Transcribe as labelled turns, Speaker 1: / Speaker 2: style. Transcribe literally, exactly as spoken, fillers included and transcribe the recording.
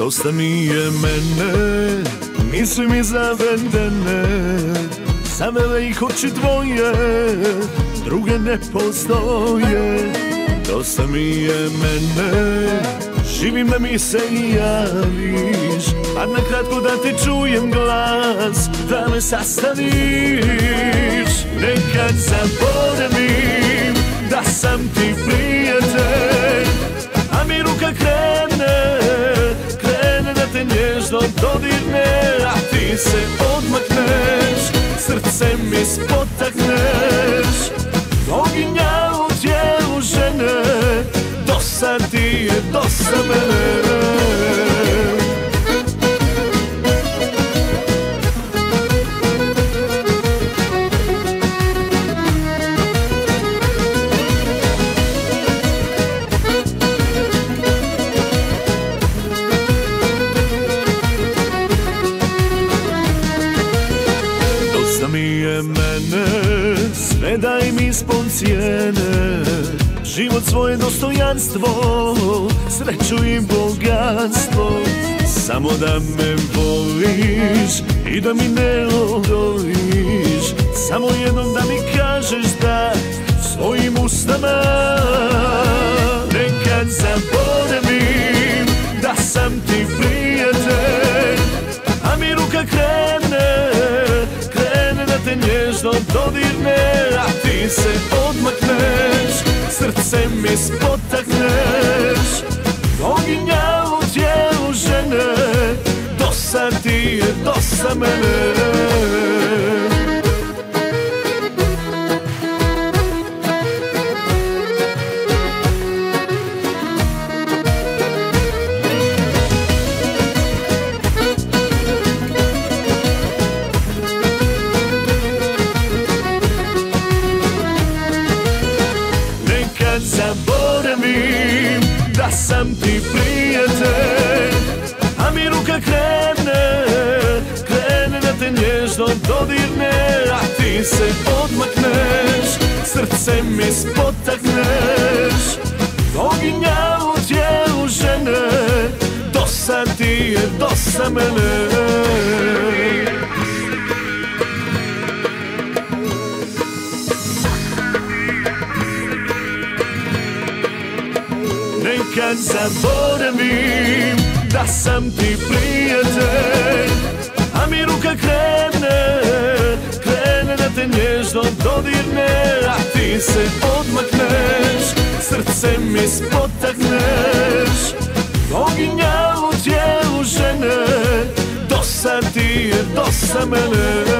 Speaker 1: Dosta mi je mene, misli mi zavedene, zavele ih oči tvoje, druge ne postoje. Dosta mi je mene, živim da mi se javiš, a na kratko da ti čujem glas, da me sastaviš. Nekad zaboravim da sam ti prijatelj, a mi ruka krene, krene da te nježno dodirne, a ti se odmakneš, srce mi spotakneš. Oginja u tijelu žene, dosta ti je, dosta mene. Dosta mi je mene, sve daj mi ispod cijene, život svoje dostojanstvo, sreću i bogatstvo. Samo da me voliš i da mi ne odoliš, samo jednom da mi kažeš da svojim ustama. Nekad zaboravim da sam ti prijatelj, a mi ruka krene, krene da te nježno dodirne, a ti se odmakneš, srce mi spotakneš. Oginja u tijelu žene, dosta ti je, dosta mene. Zaboravim da sam ti prijatelj, a mi ruka krene, krene da te nježno dodirne, a ti se odmakneš, srce mi spotakneš. Oginja u tijelu žene, dosta ti je, dosta mene. Nekad zaboravim da sam ti prijatelj, a mi ruka krene, krene da te nježno dodirne, a ti se odmakneš, srce mi spotakneš. Oginja u tijelu žene, dosta ti je, dosta mene.